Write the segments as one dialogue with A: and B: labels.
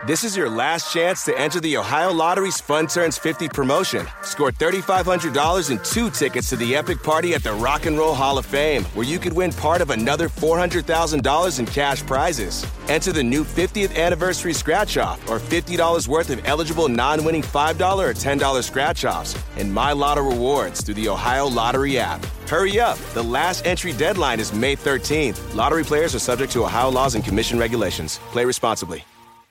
A: This is your last chance to enter the Ohio Lottery's Fun Turns 50 promotion. Score $3,500 and 2 tickets to the epic party at the Rock and Roll Hall of Fame, where you could win part of another $400,000 in cash prizes. Enter the new 50th anniversary scratch-off or $50 worth of eligible non-winning $5 or $10 scratch-offs and My Lotto rewards through the Ohio Lottery app. Hurry up. The last entry deadline is May 13th. Lottery players are subject to Ohio laws and commission regulations. Play responsibly.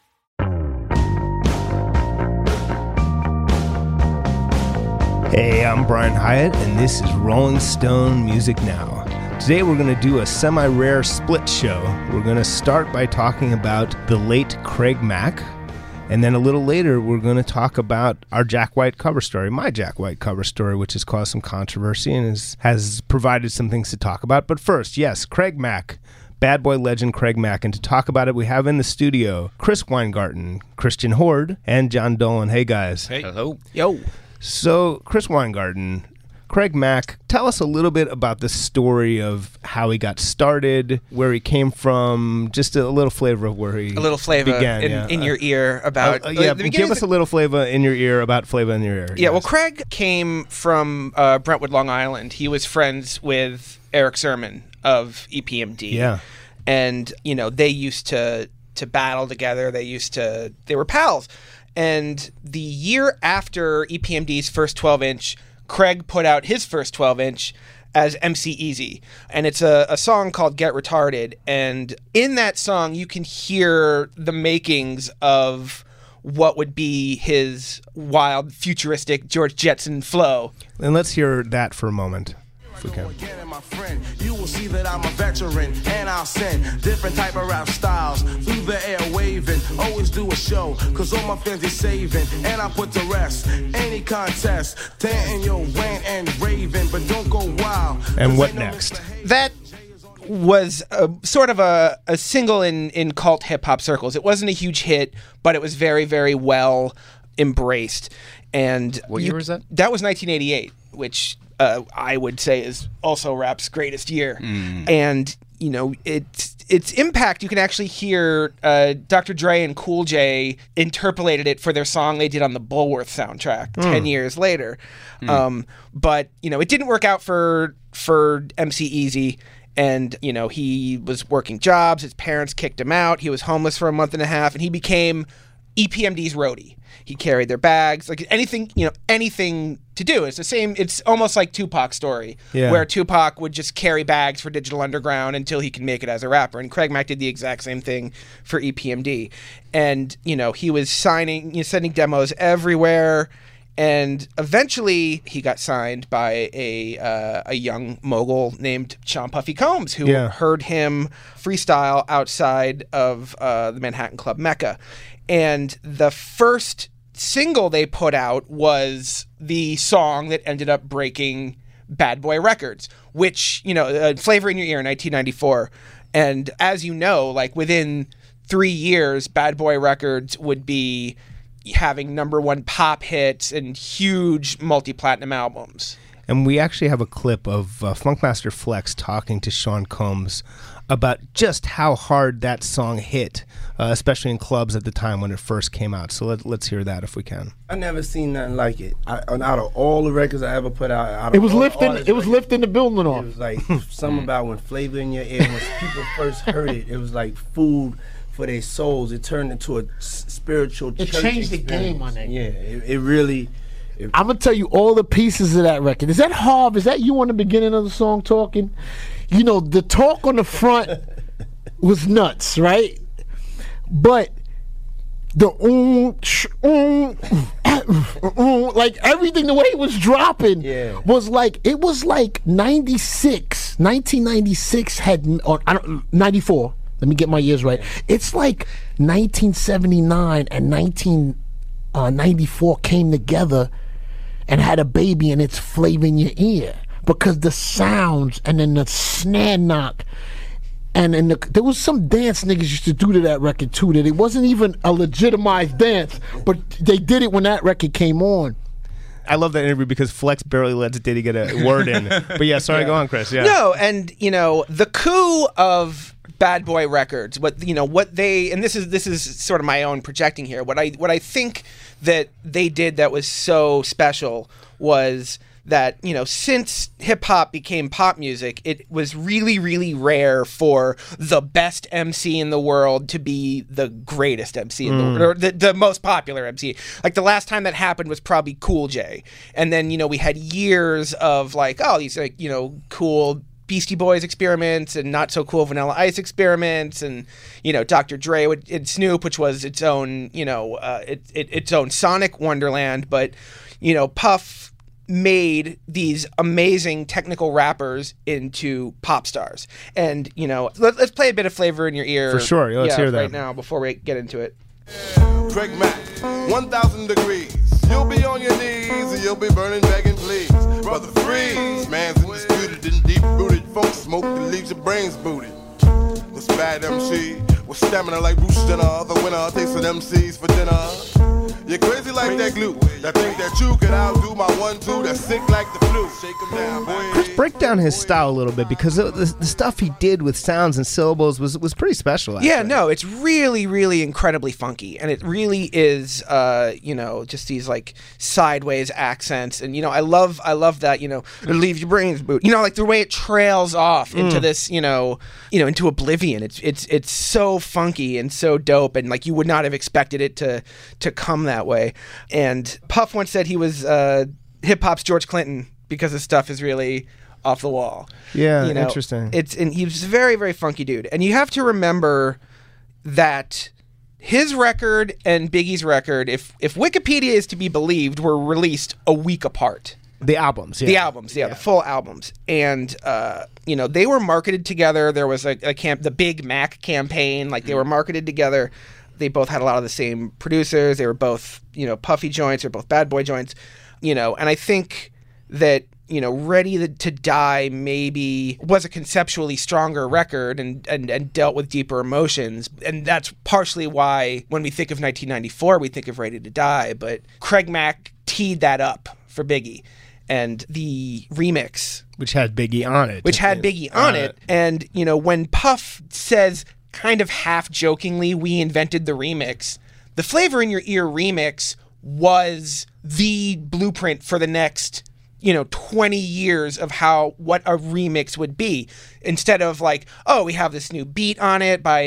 B: Hey, I'm Brian Hyatt, and this is Rolling Stone Music Now. Today we're going to do a semi-rare split show. We're going to start by talking about the late Craig Mack, and then a little later we're going to talk about our Jack White cover story, my Jack White cover story, which has caused some controversy and has provided some things to talk about. But first, yes, Craig Mack, bad boy legend Craig Mack, and to talk about it we have in the studio Chris Weingarten, Christian Horde, and John Dolan. Hey guys.
C: Hey.
D: Hello.
C: Yo.
B: So, Chris Weingarten, Craig Mack, tell us a little bit about the story of how he got started, where he came from, just a little flavor of where he
C: A little flavor
B: began,
C: in your ear about...
B: give us a little flavor in your ear about flavor in your ear.
C: Yeah, well, Craig came from Brentwood, Long Island. He was friends with Eric Sermon of EPMD.
B: Yeah.
C: And, you know, they used to battle together. They were pals. And the year after EPMD's first 12-inch, Craig put out his first 12-inch as MC Easy. And it's a song called Get Retarded. And in that song, you can hear the makings of what would be his wild, futuristic George Jetson flow.
B: And let's hear that for a moment, if we can.
E: You will see that I'm a veteran, and I'll send different type of rap styles through the air waving. Always do a show, cause all my fans is saving, and I put to rest any contest. Tantin' your rant and raving, but don't go wild.
B: And what next?
C: That was sort of a single in cult hip-hop circles. It wasn't a huge hit, but it was very, very well embraced. And
D: What year was that?
C: That was 1988, which... I would say is also rap's greatest year. And, you know, its impact, you can actually hear Dr. Dre and Cool J interpolated it for their song they did on the Bullworth soundtrack 10 years later. But, you know, it didn't work out for MC Easy. And, you know, he was working jobs. His parents kicked him out. He was homeless for a month and a half. And he became EPMD's roadie. He carried their bags, like anything to do. It's the same. It's almost like Tupac's story, where Tupac would just carry bags for Digital Underground until he could make it as a rapper. And Craig Mack did the exact same thing for EPMD. And, you know, he was sending demos everywhere. And eventually he got signed by a young mogul named Sean Puffy Combs, who heard him freestyle outside of the Manhattan Club Mecca. And the first single they put out was the song that ended up breaking Bad Boy Records, which, you know, Flavor in Your Ear in 1994. And as you know, like within 3 years, Bad Boy Records would be having #1 pop hits and huge multi-platinum albums.
B: And we actually have a clip of Funkmaster Flex talking to Sean Combs about just how hard that song hit, especially in clubs at the time when it first came out. So let's hear that if we can.
F: I never seen nothing like it. Out of all the records I ever put out,
D: It was lifting the building off.
F: It was like something about when Flavor in Your Ear, when people first heard it, it was like food for their souls. It turned into a spiritual church
D: It changed the
F: experience.
D: game on that.
F: Yeah, it really...
D: I'm going to tell you all the pieces of that record. Is that Harv? Is that you on the beginning of the song talking? You know, the talk on the front was nuts, right? But the like everything, the way it was dropping was like, it was like 1996 had, or 94. Let me get my years right. It's like 1979 and 1994 came together and had a baby, and it's Flavor in Your Ear, because the sounds and then the snare knock and there was some dance niggas used to do to that record too, that it wasn't even a legitimized dance, but they did it when that record came on.
B: I love that interview because Flex barely lets Diddy get a word in. But yeah, sorry, go on, Chris. Yeah.
C: No, and, you know, the coup of Bad Boy Records, what they, and this is sort of my own projecting here. What I think that they did that was so special was that, since hip hop became pop music, it was really, really rare for the best MC in the world to be the greatest MC in the world, or the most popular MC. Like, the last time that happened was probably Cool J. And then, we had years of these cool Beastie Boys experiments and not so cool Vanilla Ice experiments, and Dr. Dre and Snoop, which was its own its own sonic wonderland. But Puff made these amazing technical rappers into pop stars. And let's play a bit of Flavor in Your Ear
B: For sure. Let's hear that
C: right now before we get into it.
E: Craig Mack, 1,000 degrees. You'll be on your knees and you'll be burning, begging, please. Brother Freeze, man's undisputed and deep-rooted funk smoke that leaves your brains booted. This bad MC with stamina like Bruce Jenner, the winner takes an MCs for dinner. You're crazy like that glue, that think that you could outdo my 1-2 that's sick like the flu. Shake 'em down, boy.
B: Chris, break down his style a little bit, because the stuff he did with sounds and syllables was pretty special, actually.
C: Yeah, no, it's really, really incredibly funky, and it really is, just these like sideways accents, and I love that, it leaves your brains boot, like the way it trails off into this, into oblivion. It's so funky and so dope, and like you would not have expected it to come that way. And Puff once said he was hip hop's George Clinton because his stuff is really off the wall.
B: Yeah, interesting.
C: And he was a very, very funky dude. And you have to remember that his record and Biggie's record, if Wikipedia is to be believed, were released a week apart.
B: The albums,
C: The full albums. And, they were marketed together. There was the Big Mac campaign. Like, they were marketed together. They both had a lot of the same producers. They were both, Puffy joints, or both Bad Boy joints, and I think that, Ready to Die maybe was a conceptually stronger record and dealt with deeper emotions. And that's partially why when we think of 1994, we think of Ready to Die. But Craig Mack teed that up for Biggie. And the remix,
B: which had Biggie on it. And, when Puff says, kind of half jokingly, we invented the remix, the Flavor in Your Ear remix was the blueprint for the next 20 years of what a remix would be. Instead of like, oh, we have this new beat on it by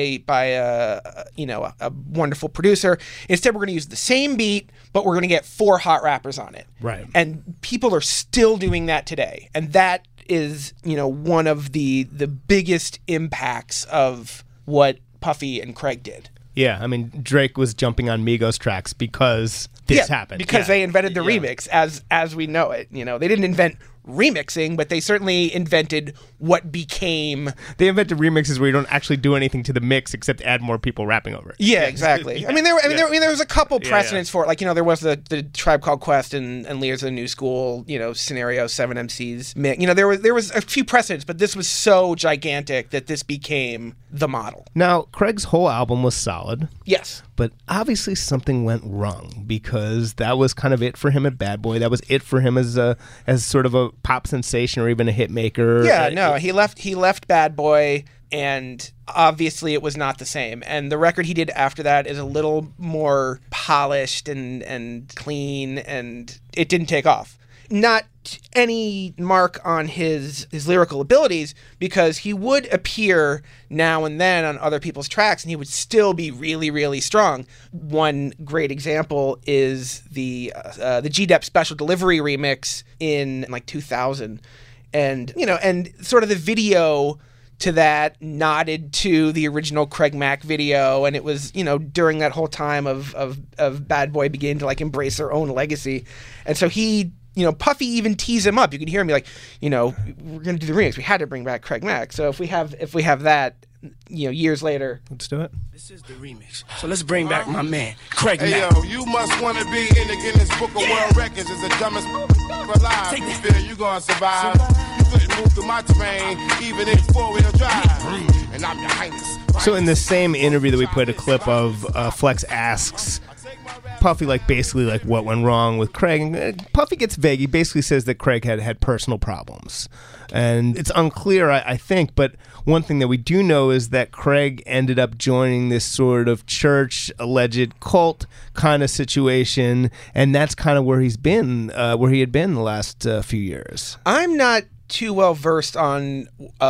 B: a wonderful producer. Instead, we're going to use the same beat, but we're going to get 4 hot rappers on it.
C: Right.
B: And people are still doing that today. And that is, one of the biggest impacts of what Puffy and Craig did.
C: Yeah, I mean, Drake was jumping on Migos tracks because this happened.
B: Because they invented the remix as we know it. They didn't invent remixing, but they certainly invented what became.
C: They invented remixes where you don't actually do anything to the mix except add more people rapping over it.
B: Yeah, exactly. Yeah. I mean, there was a couple precedents for it. Like, there was the Tribe Called Quest and Leaders of the New School, scenario, 7 MCs. There was a few precedents, but this was so gigantic that this became the model.
C: Now, Craig's whole album was solid.
B: Yes.
C: But obviously something went wrong, because that was kind of it for him at Bad Boy. That was it for him as sort of a pop sensation or even a hit maker.
B: Yeah, no, he left Bad Boy, and obviously it was not the same. And the record he did after that is a little more polished and clean, and it didn't take off. Not any mark on his lyrical abilities, because he would appear now and then on other people's tracks and he would still be really, really strong. One great example is the G-Dep Special Delivery remix in like 2000. And, and sort of the video to that nodded to the original Craig Mack video, and it was, during that whole time of Bad Boy beginning to like embrace their own legacy. And so he, Puffy even teased him up. You could hear him be like, we're going to do the remix. We had to bring back Craig Mack. So if we have that, years later,
C: let's do it.
F: This is the remix. So let's bring back my man, Craig Mack.
E: Hey, yo, you must want to be in the Guinness Book of World Records as the dumbest alive. You feel you going to survive. You couldn't move through my terrain, even in 4-wheel drive. And I'm your highness.
B: So in the same interview that we put a clip of, Flex asks Puffy, like, basically, like, what went wrong with Craig. And Puffy gets vague. He basically says that Craig had personal problems. And it's unclear, I think, but one thing that we do know is that Craig ended up joining this sort of church, alleged cult kind of situation, and that's kind of where he's been, where he had been the last few years.
C: I'm not too well versed on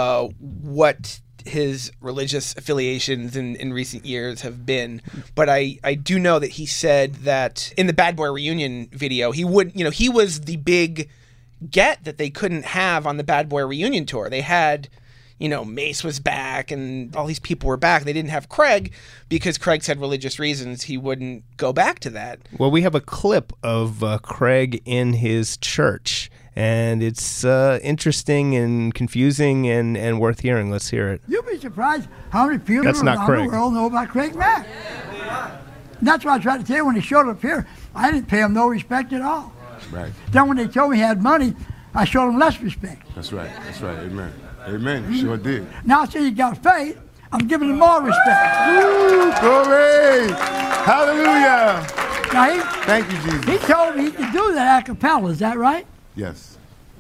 C: what his religious affiliations in recent years have been, but I do know that he said that in the Bad Boy Reunion video, he was the big get that they couldn't have on the Bad Boy Reunion tour. They had, Mace was back and all these people were back. They didn't have Craig because Craig said religious reasons he wouldn't go back to that.
B: Well, we have a clip of Craig in his church, and it's interesting and confusing and worth hearing. Let's hear it.
G: You'll be surprised how many people around the world know about Craig Mack. And that's what I tried to tell you when he showed up here. I didn't pay him no respect at all.
H: Right.
G: Then when they told me he had money, I showed him less respect.
H: That's right. Amen. Amen. Sure did.
G: Now I see he got faith, I'm giving him more respect.
H: Woo, glory. Hallelujah.
G: Now
H: thank you, Jesus.
G: He told me he could do that a cappella. Is that right?
H: Yes.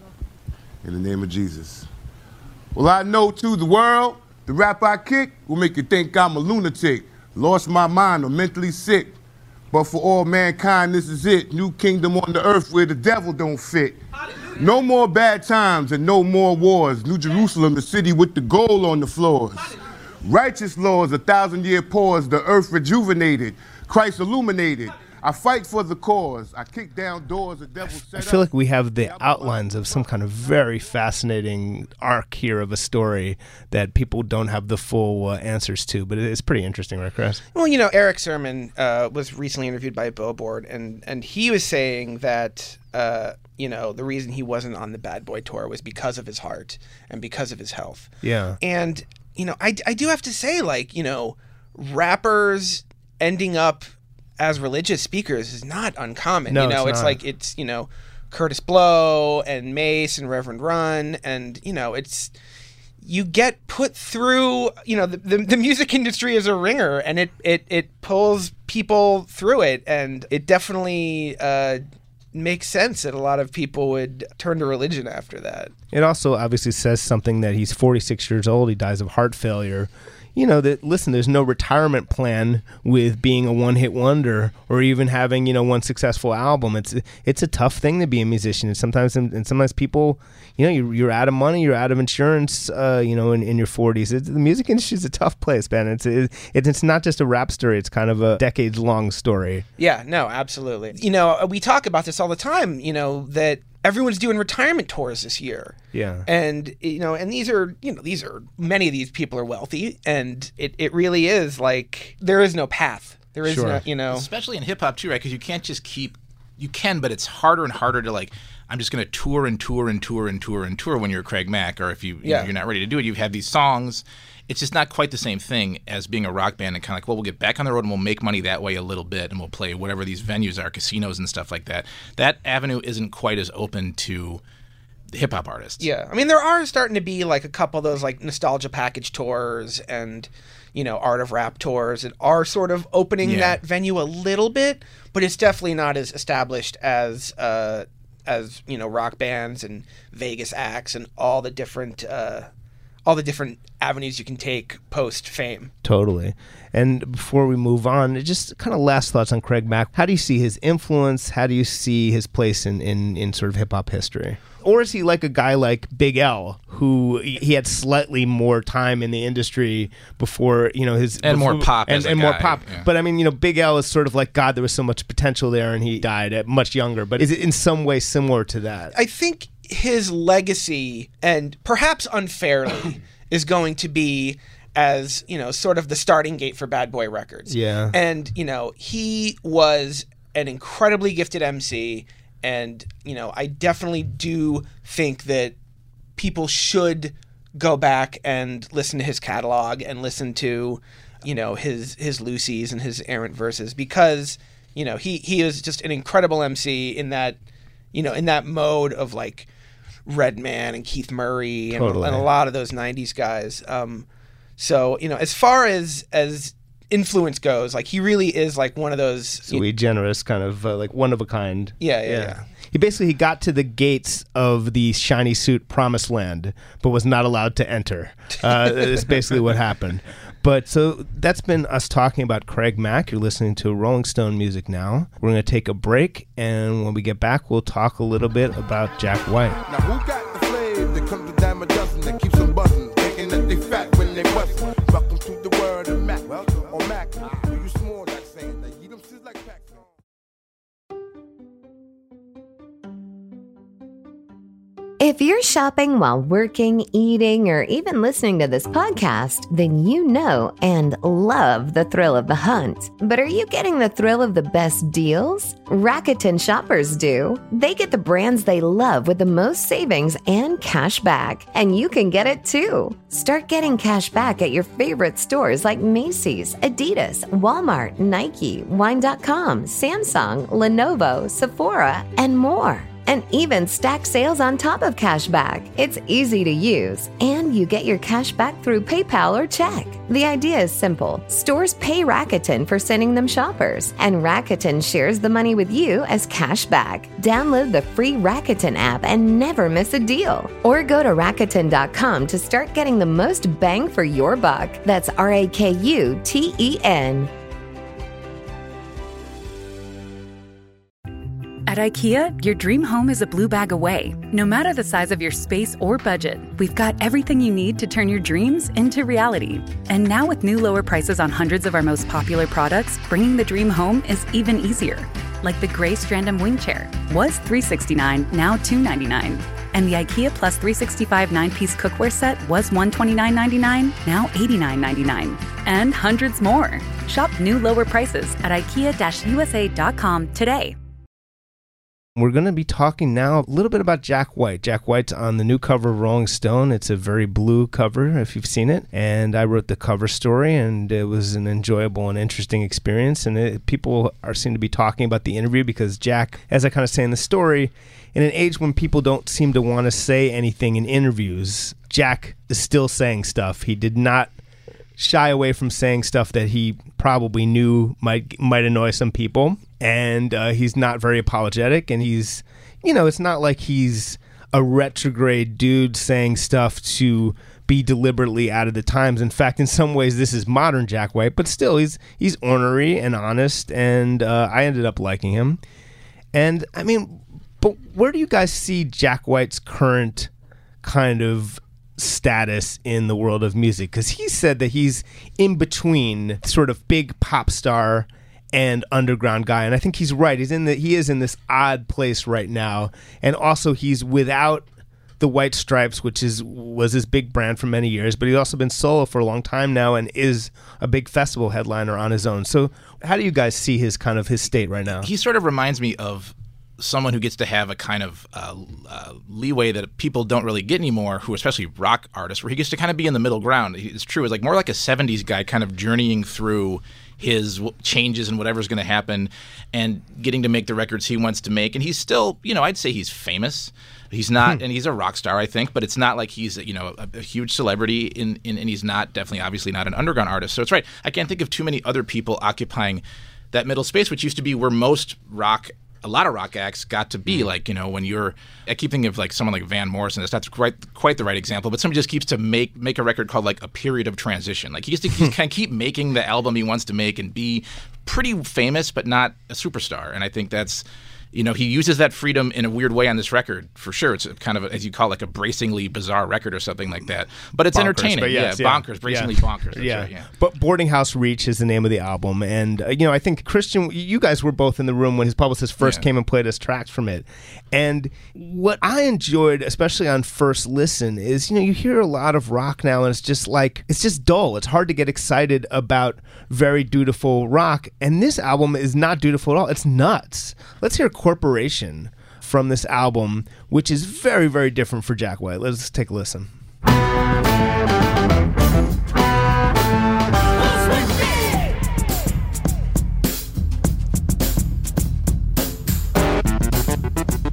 H: In the name of Jesus. Well, I know to the world, the rap I kick will make you think I'm a lunatic, lost my mind or mentally sick. But for all mankind, this is it. New kingdom on the earth where the devil don't fit. No more bad times and no more wars. New Jerusalem, the city with the gold on the floors. Righteous laws, 1,000-year pause, the earth rejuvenated, Christ illuminated. I fight for the cause. I kick down doors the devil set up.
B: I feel like we have the outlines of some kind of very fascinating arc here of a story that people don't have the full answers to, but it's pretty interesting, right, Chris?
C: Well, Eric Sermon was recently interviewed by Billboard, and he was saying that, the reason he wasn't on the Bad Boy tour was because of his heart and because of his health.
B: Yeah.
C: And, I do have to say, rappers ending up as religious speakers is not uncommon.
B: No,
C: it's
B: not.
C: like it's Curtis Blow and Mace and Reverend Run, and it's you get put through the music industry is a ringer, and it pulls people through it, and it definitely makes sense that a lot of people would turn to religion after that.
B: It also obviously says something that he's 46 years old. He dies of heart failure. There's no retirement plan with being a one-hit wonder or even having, one successful album. It's a tough thing to be a musician. And sometimes people, you're out of money, you're out of insurance, in your 40s. The music industry is a tough place, man. It's not just a rap story. It's kind of a decades-long story.
C: Yeah, no, absolutely. We talk about this all the time, that everyone's doing retirement tours this year.
B: Yeah.
C: And, and these are many of these people are wealthy, and it really is like there is no path. There is no,
I: Especially in hip hop too, right? Because you can't just you can, but it's harder and harder to I'm just going to tour and tour and tour and tour and tour when you're Craig Mack, or if you're not ready to do it, you have these songs. It's just not quite the same thing as being a rock band and kind of we'll get back on the road and we'll make money that way a little bit and we'll play whatever these venues are, casinos and stuff like that. That avenue isn't quite as open to hip-hop artists.
C: Yeah. I mean, there are starting to be a couple of those nostalgia package tours and, Art of Rap tours that are sort of opening that venue a little bit, but it's definitely not as established as rock bands and Vegas acts and all the different avenues you can take post-fame.
B: Totally. And before we move on, just kind of last thoughts on Craig Mack. How do you see his influence? How do you see his place in sort of hip-hop history? Or is he like a guy like Big L, who he had slightly more time in the industry before,
I: more pop
B: and more pop. Yeah. But I mean, Big L is sort of like, God, there was so much potential there, and he died at much younger. But is it in some way similar to that?
C: I think his legacy, and perhaps unfairly, is going to be as, sort of the starting gate for Bad Boy Records.
B: Yeah.
C: And, he was an incredibly gifted MC. And, I definitely do think that people should go back and listen to his catalog and listen to, his Lucy's and his errant verses, because, he is just an incredible MC in that, in that mode of Redman and Keith Murray and,
B: Totally.
C: and a lot of those 90s guys. So, as far as influence goes, like, he really is like one of those
B: sui generis kind of like one of a kind.
C: Yeah.
B: He got to the gates of the shiny suit promised land, but was not allowed to enter. It's basically what happened. But so that's been us talking about Craig Mack. You're listening to Rolling Stone Music Now. We're going to take a break, and when we get back, we'll talk a little bit about Jack White.
E: Now who got the flavor that comes to dime a dozen that keeps them buzzing, thinking that they fat when they bust. Welcome to the world of Mac. On Mac, do you small like saying that you them sit like packs on.
J: If you're shopping while working, eating, or even listening to this podcast, then you know and love the thrill of the hunt. But are you getting the thrill of the best deals? Rakuten shoppers do. They get the brands they love with the most savings and cash back. And you can get it too. Start getting cash back at your favorite stores like Macy's, Adidas, Walmart, Nike, Wine.com, Samsung, Lenovo, Sephora, and more. And even stack sales on top of cashback. It's easy to use, and you get your cash back through PayPal or check. The idea is simple. Stores pay Rakuten for sending them shoppers, and Rakuten shares the money with you as cash back. Download the free Rakuten app and never miss a deal. Or go to Rakuten.com to start getting the most bang for your buck. That's RAKUTEN.
K: At IKEA, your dream home is a blue bag away. No matter the size of your space or budget, we've got everything you need to turn your dreams into reality. And now with new lower prices on hundreds of our most popular products, bringing the dream home is even easier. Like the gray Strandom wing chair was $369, now $299. And the IKEA Plus 365 9-piece cookware set was $129.99, now $89.99. And hundreds more. Shop new lower prices at IKEA-USA.com today.
B: We're going to be talking now a little bit about Jack White. Jack White's on the new cover of Rolling Stone. It's a very blue cover, if you've seen it. And I wrote the cover story, and it was an enjoyable and interesting experience. And people seem to be talking about the interview because Jack, as I kind of say in the story, in an age when people don't seem to want to say anything in interviews, Jack is still saying stuff. He did not shy away from saying stuff that he probably knew might annoy some people. And he's not very apologetic, and he's, it's not like he's a retrograde dude saying stuff to be deliberately out of the times. In fact, in some ways, this is modern Jack White, but still, he's ornery and honest, and I ended up liking him. And, but where do you guys see Jack White's current kind of status in the world of music? Because he said that he's in between sort of big pop star and underground guy, and I think he's right. He is in this odd place right now, and also he's without the White Stripes, which was his big brand for many years, but he's also been solo for a long time now and is a big festival headliner on his own. So how do you guys see his state right now?
I: He sort of reminds me of someone who gets to have a kind of leeway that people don't really get anymore, who especially rock artists, where he gets to kind of be in the middle ground. It's true. It's like more like a 70s guy kind of journeying through his changes and whatever's going to happen and getting to make the records he wants to make. And he's still, I'd say he's famous. He's not, and he's a rock star, I think, but it's not like he's, a huge celebrity and he's not, definitely, obviously not an underground artist. So it's right. I can't think of too many other people occupying that middle space, which used to be where most a lot of rock acts got to be. Like, when I keep thinking of like someone like Van Morrison. That's not quite the right example, but somebody just keeps to make a record called like A Period of Transition. Like he just kind of keep making the album he wants to make and be pretty famous, but not a superstar. And I think that's, he uses that freedom in a weird way on this record, for sure. It's kind of, as you call it, like a bracingly bizarre record or something like that. But it's entertaining. But yes, bonkers, bracingly bonkers.
B: Right, But Boarding House Reach is the name of the album. And, I think, Christian, you guys were both in the room when his publicist first came and played us tracks from it. And what I enjoyed, especially on first listen, is, you hear a lot of rock now, and it's just dull. It's hard to get excited about very dutiful rock. And this album is not dutiful at all. It's nuts. Let's hear Corporation from this album, which is very, very different for Jack White. Let's take a listen.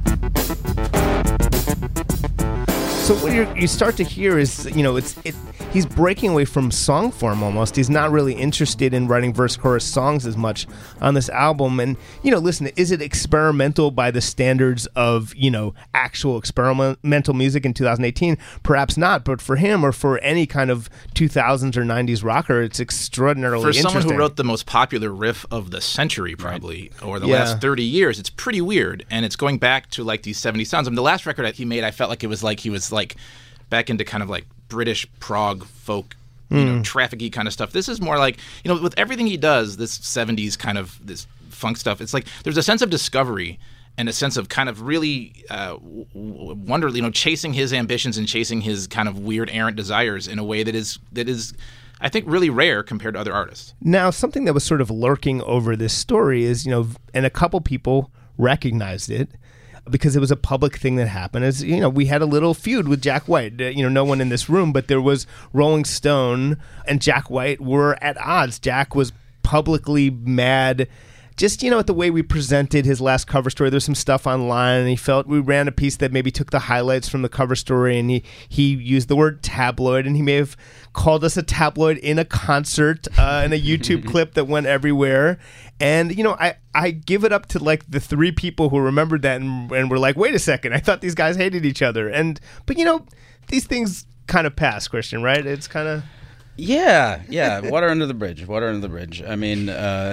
B: So what you start to hear is, he's breaking away from song form almost. He's not really interested in writing verse-chorus songs as much on this album. And, listen, is it experimental by the standards of, actual experimental music in 2018? Perhaps not, but for him or for any kind of 2000s or 90s rocker, it's extraordinarily interesting.
I: For someone who wrote the most popular riff of the century, probably, or the last 30 years, it's pretty weird. And it's going back to like these 70s sounds. I mean, the last record that he made, I felt like it was like he was like back into kind of like British prog folk, traffic-y kind of stuff. This is more like, with everything he does, this 70s kind of this funk stuff, it's like there's a sense of discovery and a sense of kind of really wonder, chasing his ambitions and chasing his kind of weird errant desires in a way that is I think really rare compared to other artists.
B: Now, something that was sort of lurking over this story is, and a couple people recognized it because it was a public thing that happened, is, we had a little feud with Jack White. No one in this room, but there was Rolling Stone and Jack White were at odds. Jack was publicly mad just, at the way we presented his last cover story. There's some stuff online, and he felt we ran a piece that maybe took the highlights from the cover story, and he used the word tabloid, and he may have called us a tabloid in a concert, in a YouTube clip that went everywhere. And, I give it up to, like, the three people who remembered that and were like, wait a second, I thought these guys hated each other. But, these things kind of pass, Christian, right? It's kind of...
L: Yeah. Water under the bridge. I mean,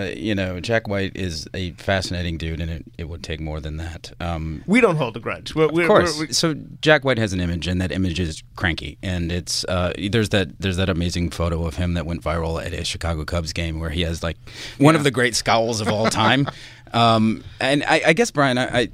L: Jack White is a fascinating dude, and it would take more than that.
B: We don't hold a grudge.
L: Of course. So Jack White has an image, and that image is cranky. And it's there's that amazing photo of him that went viral at a Chicago Cubs game where he has like one of the great scowls of all time. And I guess, Brian,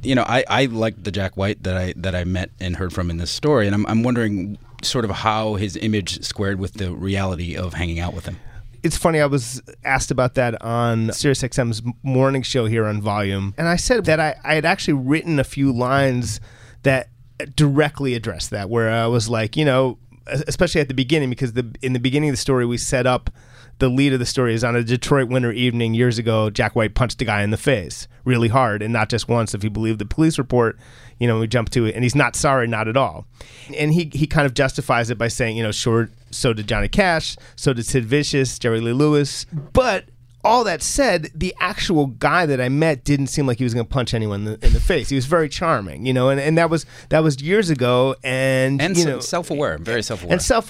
L: I like the Jack White that I met and heard from in this story, and I'm wondering sort of how his image squared with the reality of hanging out with him.
B: It's funny, I was asked about that on SiriusXM's morning show here on Volume, and I said that I had actually written a few lines that directly addressed that, where I was like, especially at the beginning, because in the beginning of the story we set up the lead of the story is on a Detroit winter evening years ago, Jack White punched a guy in the face really hard, and not just once. If you believe the police report, we jump to it, and he's not sorry, not at all. And he kind of justifies it by saying, sure, so did Johnny Cash, so did Sid Vicious, Jerry Lee Lewis. But all that said, the actual guy that I met didn't seem like he was going to punch anyone in the face. He was very charming, and that was years ago, and
L: self-aware, very self-aware,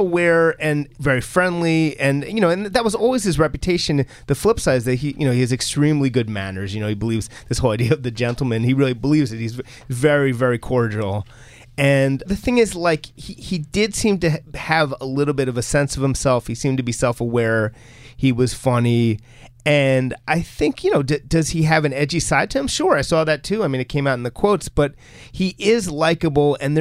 B: and very friendly, and and that was always his reputation. The flip side is that he has extremely good manners. He believes this whole idea of the gentleman. He really believes it. He's very, very cordial. And the thing is, like, he did seem to have a little bit of a sense of himself. He seemed to be self-aware. He was funny. And I think, does he have an edgy side to him? Sure, I saw that too. I mean, it came out in the quotes, but he is likable, and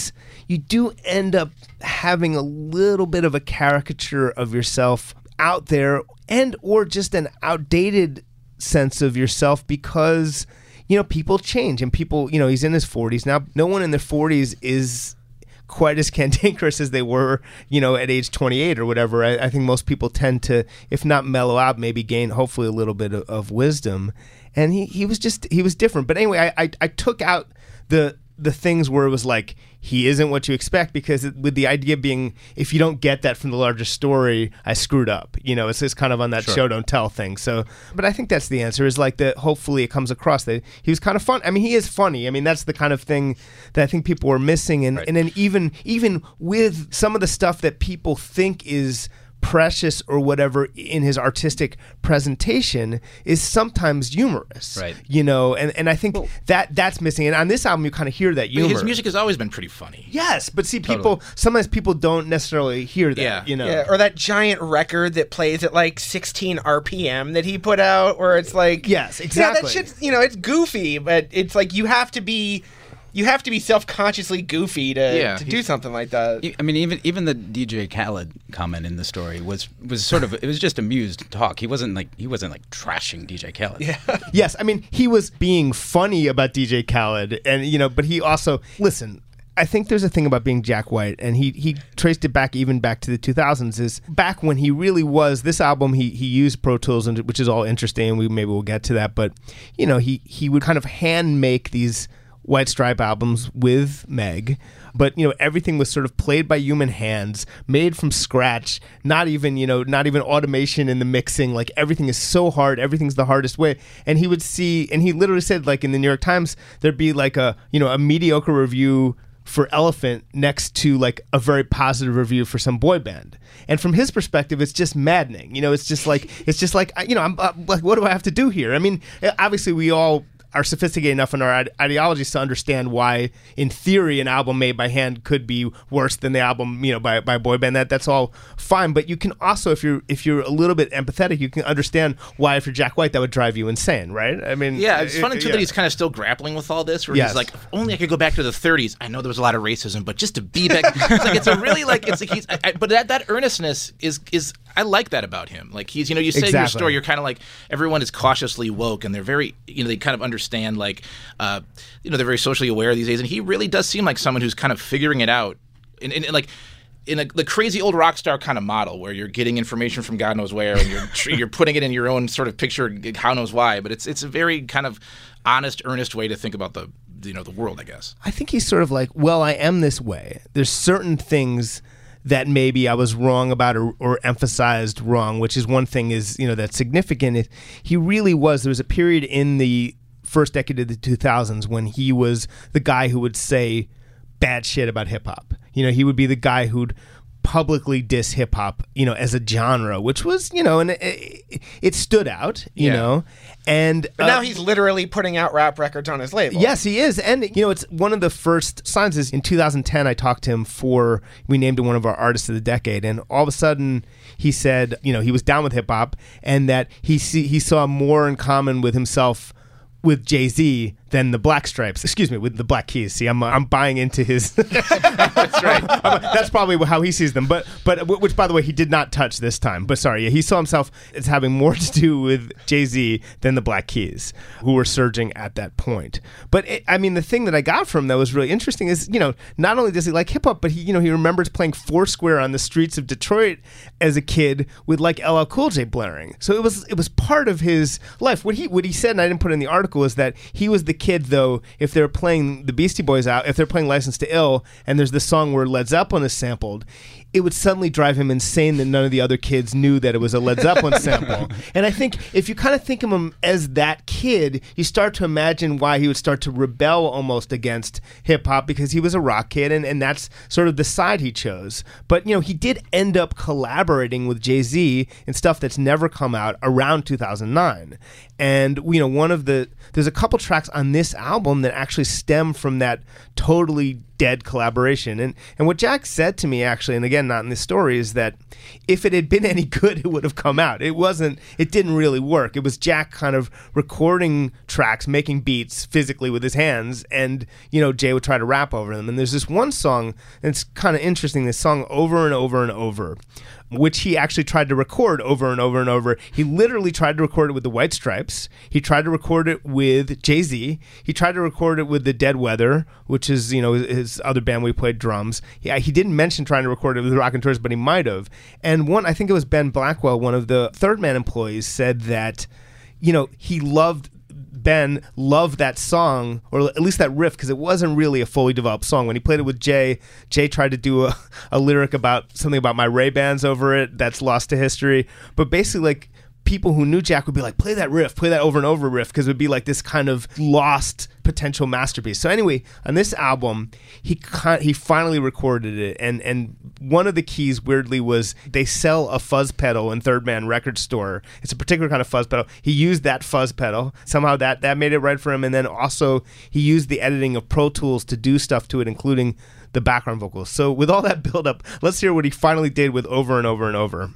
B: you do end up having a little bit of a caricature of yourself out there, and or just an outdated sense of yourself because, people change, and people, he's in his 40s now. No one in their 40s is quite as cantankerous as they were, at age 28 or whatever. I think most people tend to, if not mellow out, maybe gain hopefully a little bit of wisdom. And he was different. But anyway, I took out the things where it was like, he isn't what you expect, because with the idea being, if you don't get that from the larger story, I screwed up. It's just kind of on that show don't tell thing. So, but I think that's the answer, is like that. Hopefully it comes across that he was kind of fun. I mean, he is funny. I mean, that's the kind of thing that I think people were missing. And then even with some of the stuff that people think is precious or whatever in his artistic presentation is sometimes humorous,
L: right?
B: And I think that's missing. And on this album, you kind of hear that humor.
I: His music has always been pretty funny.
B: Yes, but see, sometimes people don't necessarily hear that.
C: Yeah, or that giant record that plays at like 16 RPM that he put out, where it's like,
B: yes, exactly.
C: That shit's, it's goofy, but it's like you have to be self-consciously goofy to do something like that.
L: I mean, even the DJ Khaled comment in the story was sort of, it was just amused talk. He wasn't like trashing DJ Khaled.
B: Yeah. Yes, I mean, he was being funny about DJ Khaled, and but he also, listen, I think there's a thing about being Jack White, and he traced it back to the 2000s, is back when he really was, this album, he used Pro Tools, which is all interesting, and maybe we'll get to that, but he would kind of hand make these White Stripe albums with Meg. But, everything was sort of played by human hands, made from scratch, not even automation in the mixing. Like, everything is so hard. Everything's the hardest way. And he would see, and he literally said, like, in the New York Times, there'd be like a mediocre review for Elephant next to like a very positive review for some boy band. And from his perspective, it's just maddening. It's just like, I'm like, what do I have to do here? I mean, obviously we all are sophisticated enough in our ideologies to understand why, in theory, an album made by hand could be worse than the album, by a boy band. That's all fine. But you can also, if you're a little bit empathetic, you can understand why, if you're Jack White, that would drive you insane, right? I mean,
I: yeah, it's funny too that he's kind of still grappling with all this. Where he's like, if only I could go back to the 30s. I know there was a lot of racism, but just to be back, but that earnestness is. I like that about him. Like you say in your story, you're kind of like, everyone is cautiously woke, and they're very, they kind of understand, like, they're very socially aware these days. And he really does seem like someone who's kind of figuring it out, in the crazy old rock star kind of model, where you're getting information from God knows where, and you're putting it in your own sort of picture, how knows why. But it's a very kind of honest, earnest way to think about the world, I guess.
B: I think he's sort of like, well, I am this way. There's certain things that maybe I was wrong about or emphasized wrong, which is one thing that's significant. He really was. There was a period in the first decade of the 2000s when he was the guy who would say bad shit about hip-hop. He would be the guy who'd publicly diss hip-hop, as a genre, which was, and it stood out, you know. And
C: but now he's literally putting out rap records on his label.
B: Yes, he is. And, it's one of the first signs is in 2010, I talked to him we named him one of our artists of the decade. And all of a sudden he said, he was down with hip-hop, and that he saw more in common with himself with Jay-Z than the Black Stripes. Excuse me, with the Black Keys. See, I'm buying into his. That's right. That's probably how he sees them. But which, by the way, he did not touch this time. But sorry, he saw himself as having more to do with Jay-Z than the Black Keys, who were surging at that point. But the thing that I got from him that was really interesting is, not only does he like hip hop, but he remembers playing Foursquare on the streets of Detroit as a kid with like LL Cool J blaring. So it was part of his life. What he said, and I didn't put it in the article, is that he was the kid, though, if they're playing the Beastie Boys out, if they're playing License to Ill, and there's this song where Led Zeppelin is sampled, it would suddenly drive him insane that none of the other kids knew that it was a Led Zeppelin sample. And I think if you kind of think of him as that kid, you start to imagine why he would start to rebel almost against hip-hop, because he was a rock kid, and that's sort of the side he chose. But, he did end up collaborating with Jay-Z in stuff that's never come out around 2009. And, there's a couple tracks on this album that actually stem from that totally dead collaboration. And what Jack said to me, actually, and again, not in this story, is that if it had been any good, it would have come out. It didn't really work. It was Jack kind of recording tracks, making beats physically with his hands, and, Jay would try to rap over them. And there's this one song, and it's kind of interesting, this song Over and Over and Over, which he actually tried to record over and over and over. He literally tried to record it with the White Stripes. He tried to record it with Jay-Z. He tried to record it with the Dead Weather, which is, his other band where he played drums. He didn't mention trying to record it with the Raconteurs, but he might have. And I think it was Ben Blackwell, one of the Third Man employees, said that, Ben loved that song, or at least that riff, because it wasn't really a fully developed song. When he played it with Jay tried to do a lyric about something about my Ray-Bans over it that's lost to history. But basically, like, people who knew Jack would be like, play that riff, play that over and over riff, because it would be like this kind of lost potential masterpiece. So anyway, on this album, he finally recorded it, and one of the keys, weirdly, was they sell a fuzz pedal in Third Man record store. It's a particular kind of fuzz pedal. He used that fuzz pedal. Somehow that made it right for him, and then also he used the editing of Pro Tools to do stuff to it, including the background vocals. So with all that build up, let's hear what he finally did with Over and Over and Over.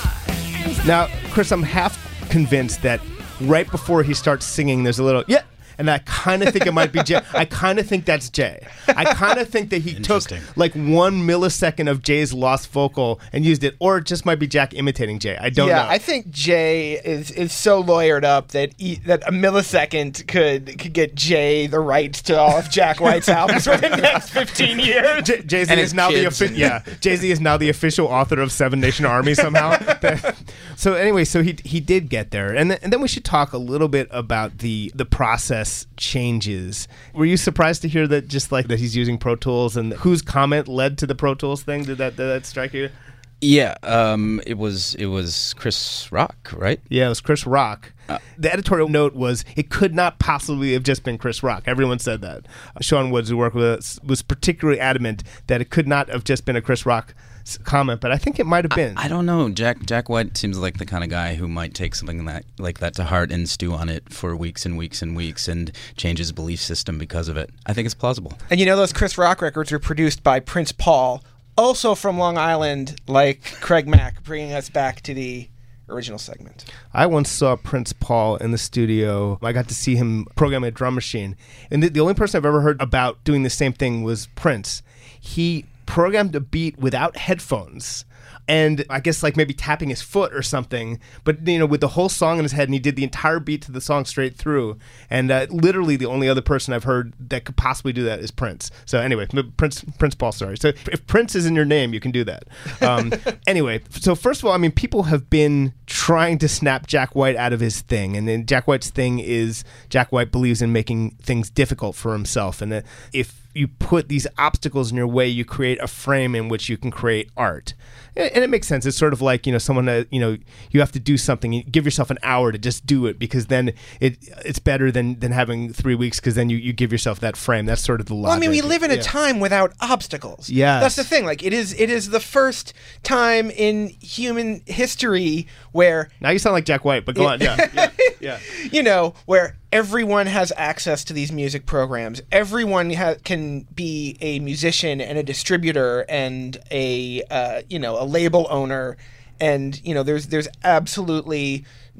B: Now, Chris, I'm half convinced that right before he starts singing, there's a little, yeah, and I kind of think it might be Jay. I kind of think that's Jay. I kind of think that he took like 1 millisecond of Jay's lost vocal and used it, or it just might be Jack imitating Jay. I don't know.
C: Yeah, I think Jay is so lawyered up that that a millisecond could get Jay the rights to all of Jack White's albums for the next 15 years.
B: Jay-Z is now Jay-Z is now the official author of Seven Nation Army somehow. So anyway, so he did get there, and then we should talk a little bit about the process changes. Were you surprised to hear that just like that he's using Pro Tools, and whose comment led to the Pro Tools thing? Did that strike you?
L: Yeah, it was Chris Rock, right?
B: Yeah, it was Chris Rock. The editorial note was it could not possibly have just been Chris Rock. Everyone said that. Sean Woods, who worked with us, was particularly adamant that it could not have just been a Chris Rock comment, but I think it might have been.
L: I don't know. Jack White seems like the kind of guy who might take something like that to heart and stew on it for weeks and weeks and weeks and change his belief system because of it. I think it's plausible.
C: And those Chris Rock records were produced by Prince Paul, also from Long Island, like Craig Mack, bringing us back to the original segment.
B: I once saw Prince Paul in the studio. I got to see him program a drum machine. And the only person I've ever heard about doing the same thing was Prince. He programmed a beat without headphones. And I guess like maybe tapping his foot or something, but with the whole song in his head, and he did the entire beat to the song straight through. And literally the only other person I've heard that could possibly do that is Prince. So anyway, Prince Paul, sorry. So if Prince is in your name, you can do that. Anyway, so first of all, people have been trying to snap Jack White out of his thing, and then Jack White's thing is Jack White believes in making things difficult for himself, and if you put these obstacles in your way, you create a frame in which you can create art. And it makes sense. It's sort of like, someone that, you have to do something. You give yourself an hour to just do it, because then it's better than having 3 weeks, because then you give yourself that frame. That's sort of the logic.
C: Well, we live in a time without obstacles.
B: Yeah,
C: that's the thing. Like it is the first time in human history where...
B: Now you sound like Jack White, but go on. Yeah.
C: Where everyone has access to these music programs. Everyone can be a musician and a distributor and a label owner, and there's absolutely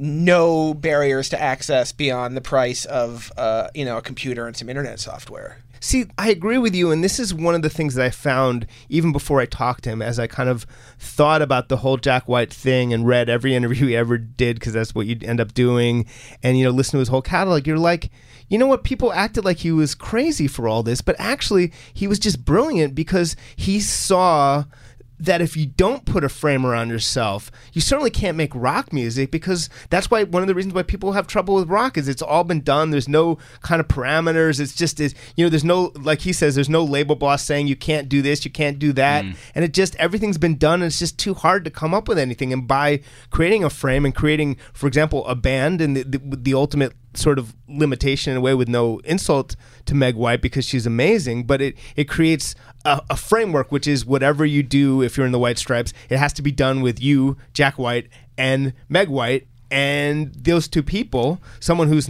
C: no barriers to access beyond the price of a computer and some internet software.
B: See, I agree with you, and this is one of the things that I found even before I talked to him, as I kind of thought about the whole Jack White thing and read every interview he ever did, because that's what you'd end up doing, and listen to his whole catalog. You're like, you know what? People acted like he was crazy for all this, but actually he was just brilliant, because he saw that if you don't put a frame around yourself, you certainly can't make rock music, because that's why one of the reasons why people have trouble with rock is it's all been done. There's no kind of parameters. It's just, there's no, like he says, there's no label boss saying you can't do this, you can't do that. And it just, everything's been done, and it's just too hard to come up with anything. And by creating a frame and creating, for example, a band, and the ultimate sort of limitation in a way, with no insult to Meg White, because she's amazing, but it creates a framework, which is whatever you do, if you're in the White Stripes, it has to be done with you, Jack White, and Meg White, and those two people, someone who's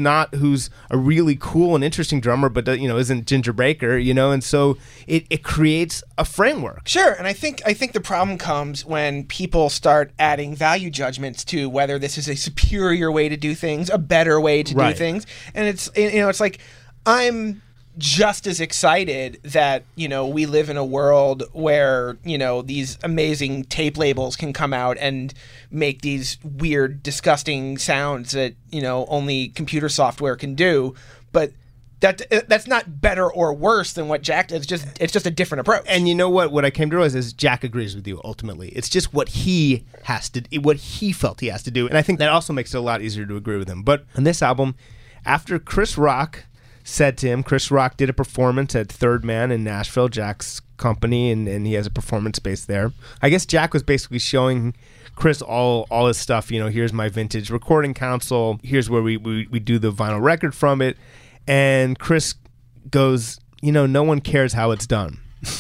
B: a really cool and interesting drummer, but isn't Ginger Baker, and so it creates a framework.
C: Sure, and I think the problem comes when people start adding value judgments to whether this is a superior way to do things, a better way to do things, and it's like, I'm just as excited that we live in a world where these amazing tape labels can come out and make these weird, disgusting sounds that only computer software can do, but that's not better or worse than what Jack does. It's just a different approach.
B: And you know what I came to realize is Jack agrees with you ultimately. It's just what he felt he has to do, and I think that also makes it a lot easier to agree with him. But on this album, after Chris Rock said to him, Chris Rock did a performance at Third Man in Nashville, Jack's company, and he has a performance space there. I guess Jack was basically showing Chris all his stuff. Here's my vintage recording console. Here's where we do the vinyl record from it. And Chris goes, no one cares how it's done.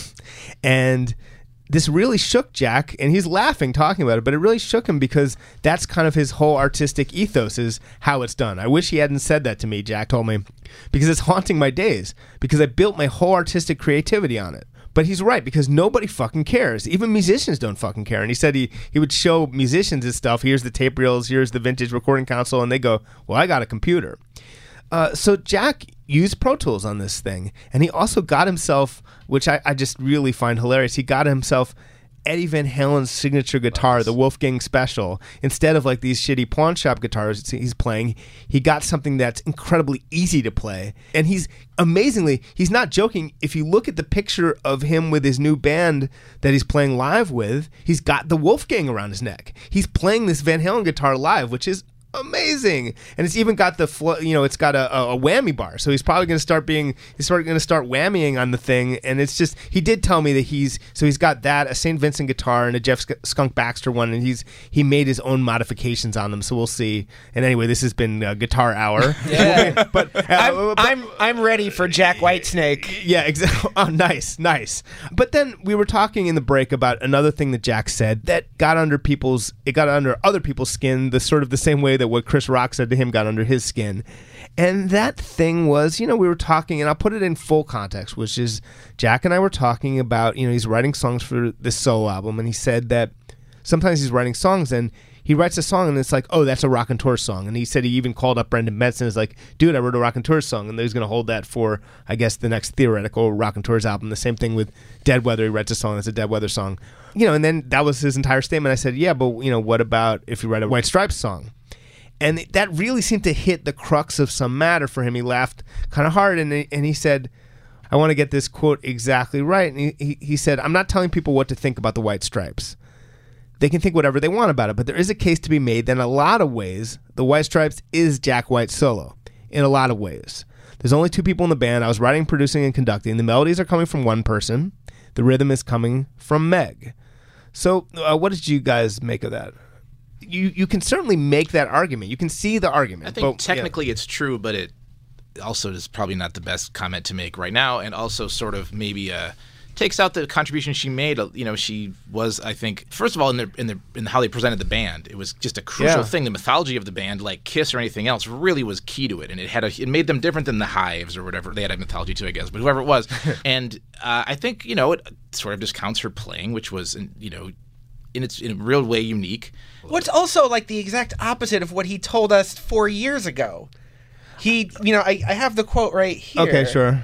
B: And this really shook Jack, and he's laughing talking about it, but it really shook him, because that's kind of his whole artistic ethos, is how it's done. I wish he hadn't said that to me, Jack told me, because it's haunting my days, because I built my whole artistic creativity on it. But he's right, because nobody fucking cares. Even musicians don't fucking care. And he said he would show musicians his stuff. Here's the tape reels, here's the vintage recording console, and they go, well, I got a computer. So Jack, used Pro Tools on this thing. And he also got himself, which I just really find hilarious, he got himself Eddie Van Halen's signature guitar, the Wolfgang Special. Instead of like these shitty pawn shop guitars he's playing, he got something that's incredibly easy to play. And he's amazingly, he's not joking. If you look at the picture of him with his new band that he's playing live with, he's got the Wolfgang around his neck. He's playing this Van Halen guitar live, which is amazing. And it's even got it's got a whammy bar, so he's probably going to start whammying on the thing. And it's just, he did tell me that he's got that, a St. Vincent guitar and a Jeff Skunk Baxter one, and he made his own modifications on them, so we'll see. And anyway, this has been Guitar Hour.
C: Yeah. but I'm ready for Jack Whitesnake.
B: Yeah, exactly. Oh, nice. But then we were talking in the break about another thing that Jack said that got under other people's skin, the sort of the same way that what Chris Rock said to him got under his skin. And that thing was, we were talking, and I'll put it in full context, which is Jack and I were talking about, he's writing songs for this solo album, and he said that sometimes he's writing songs and he writes a song and it's like, oh, that's a Raconteurs song. And he said he even called up Brendan Benson and was like, dude, I wrote a Raconteurs song. And he's going to hold that for, I guess, the next theoretical Raconteurs album. The same thing with Dead Weather. He writes a song that's a Dead Weather song. And then that was his entire statement. I said, yeah, but, what about if you write a White Stripes song? And that really seemed to hit the crux of some matter for him. He laughed kind of hard, and he said, I want to get this quote exactly right. And he said, I'm not telling people what to think about the White Stripes. They can think whatever they want about it, but there is a case to be made that in a lot of ways, the White Stripes is Jack White's solo. In a lot of ways. There's only two people in the band. I was writing, producing, and conducting. The melodies are coming from one person. The rhythm is coming from Meg. So what did you guys make of that? You can certainly make that argument. You can see the argument.
I: I think technically it's true, but it also is probably not the best comment to make right now, and also sort of maybe takes out the contribution she made. She was, I think, first of all, in how they presented the band, it was just a crucial thing. The mythology of the band, like Kiss or anything else, really was key to it, and it made them different than the Hives or whatever. They had a mythology too, I guess, but whoever it was. And I think it sort of discounts her playing, which was in a real way unique.
C: What's also like the exact opposite of what he told us 4 years ago. I have the quote right here.
B: Okay, sure.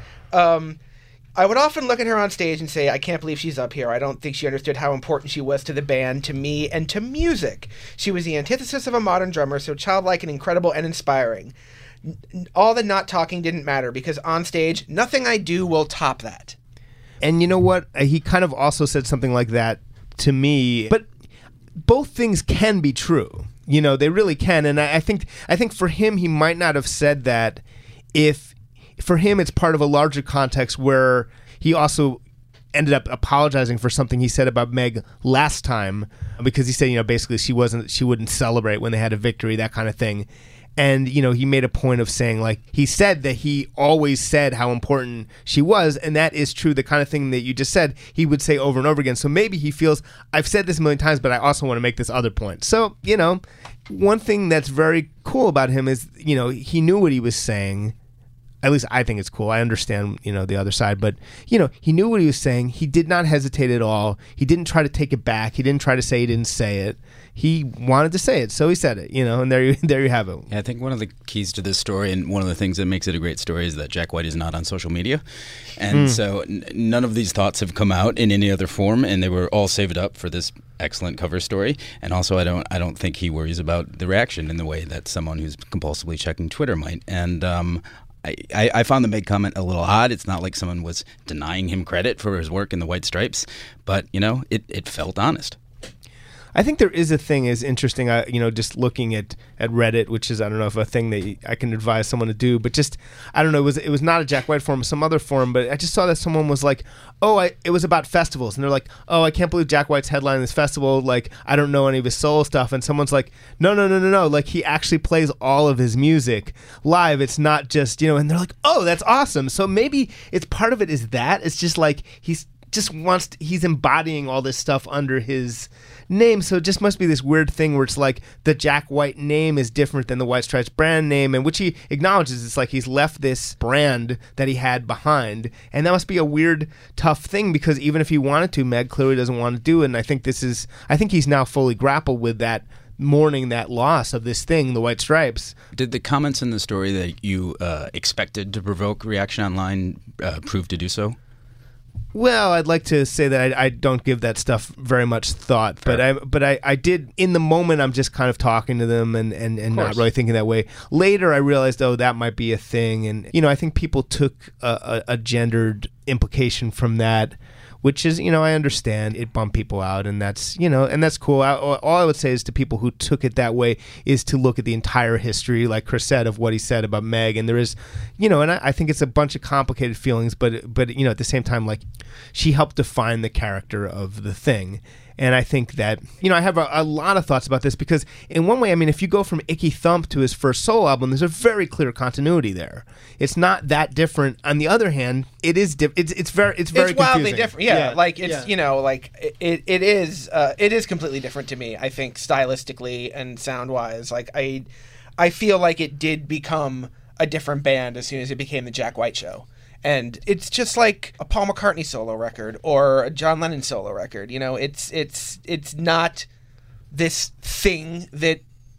C: I would often look at her on stage and say, I can't believe she's up here. I don't think she understood how important she was to the band, to me, and to music. She was the antithesis of a modern drummer, so childlike and incredible and inspiring. All the not talking didn't matter, because on stage, nothing I do will top that.
B: And you know what? He kind of also said something like that to me. But both things can be true. They really can. And I think for him, he might not have said that if... For him, it's part of a larger context where he also ended up apologizing for something he said about Meg last time, because he said, basically she wouldn't celebrate when they had a victory, that kind of thing. And, he made a point of saying, like, he said that he always said how important she was, and that is true. The kind of thing that you just said, he would say over and over again. So maybe he feels, I've said this a million times, but I also want to make this other point. So, one thing that's very cool about him is, he knew what he was saying. At least I think it's cool. I understand, the other side. But, he knew what he was saying. He did not hesitate at all. He didn't try to take it back. He didn't try to say he didn't say it. He wanted to say it, so he said it, and there you have it.
L: Yeah, I think one of the keys to this story, and one of the things that makes it a great story, is that Jack White is not on social media. And so none of these thoughts have come out in any other form, and they were all saved up for this excellent cover story. And also, I don't think he worries about the reaction in the way that someone who's compulsively checking Twitter might. And I found the Meg comment a little odd. It's not like someone was denying him credit for his work in the White Stripes, but, it felt honest.
B: I think there is a thing is interesting, just looking at Reddit, which is, I don't know if a thing that I can advise someone to do, but just, I don't know, it was not a Jack White forum, some other forum, but I just saw that someone was like, it was about festivals, and they're like, I can't believe Jack White's headlining this festival, like, I don't know any of his solo stuff, and someone's like, no, like, he actually plays all of his music live, it's not just, and they're like, that's awesome, so maybe it's part of it is that, it's just like, he's embodying all this stuff under his name, so it just must be this weird thing where it's like the Jack White name is different than the White Stripes brand name, and which he acknowledges. It's like he's left this brand that he had behind, and that must be a weird, tough thing, because even if he wanted to, Meg clearly doesn't want to do it, and I think he's now fully grappled with that mourning that loss of this thing, the White Stripes.
L: Did the comments in the story that you expected to provoke reaction online prove to do so?
B: Well, I'd like to say that I don't give that stuff very much thought, but I did in the moment. I'm just kind of talking to them and not really thinking that way. Later, I realized, that might be a thing, and I think people took a gendered implication from that, which is, I understand it bumped people out, and that's, and that's cool. All I would say is to people who took it that way is to look at the entire history, like Chris said, of what he said about Meg. And there is, and I think it's a bunch of complicated feelings, but at the same time, like, she helped define the character of the thing. And I think that, I have a lot of thoughts about this because in one way, I mean, if you go from Icky Thump to his first solo album, there's a very clear continuity there. It's not that different. On the other hand, it is it's very wildly
C: confusing. Different. Yeah. Like it's, it is completely different to me, I think, stylistically and sound-wise. Like I feel like it did become a different band as soon as it became the Jack White Show. And it's just like a Paul McCartney solo record or a John Lennon solo record. It's not this thing that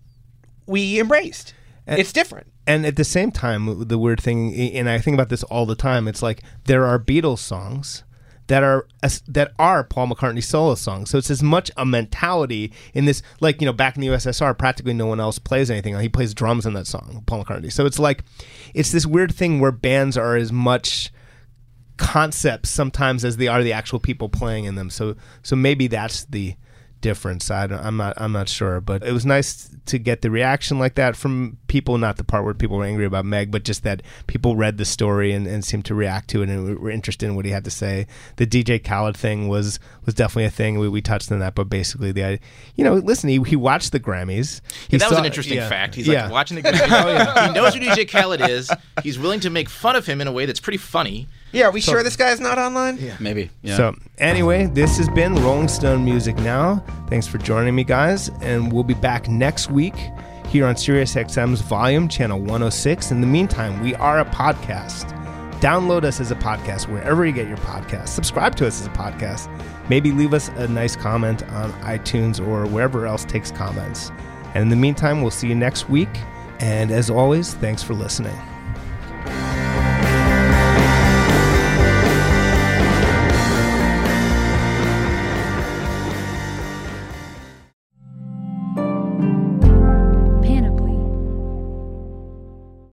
C: we embraced. It's different.
B: And at the same time, the weird thing, and I think about this all the time, it's like there are Beatles songs that are Paul McCartney solo songs. So it's as much a mentality in this, like, back in the USSR, practically no one else plays anything. He plays drums in that song, Paul McCartney. So it's like, it's this weird thing where bands are as much concepts sometimes as they are the actual people playing in them. So maybe that's the difference. I'm not sure, but it was nice to get the reaction like that from people, not the part where people were angry about Meg, but just that people read the story and seemed to react to it and were interested in what he had to say. The DJ Khaled thing was definitely a thing. We touched on that, but basically listen, he watched the Grammys.
I: That was an interesting fact. He's like watching the Grammys. He knows who DJ Khaled is. He's willing to make fun of him in a way that's pretty funny.
C: Yeah, are we sure this guy's not online?
L: Yeah, maybe. Yeah.
B: So anyway, this has been Rolling Stone Music Now. Thanks for joining me, guys, and we'll be back next week here on SiriusXM's Volume, Channel 106. In the meantime, we are a podcast. Download us as a podcast wherever you get your podcasts. Subscribe to us as a podcast. Maybe leave us a nice comment on iTunes or wherever else takes comments. And in the meantime, we'll see you next week. And as always, thanks for listening.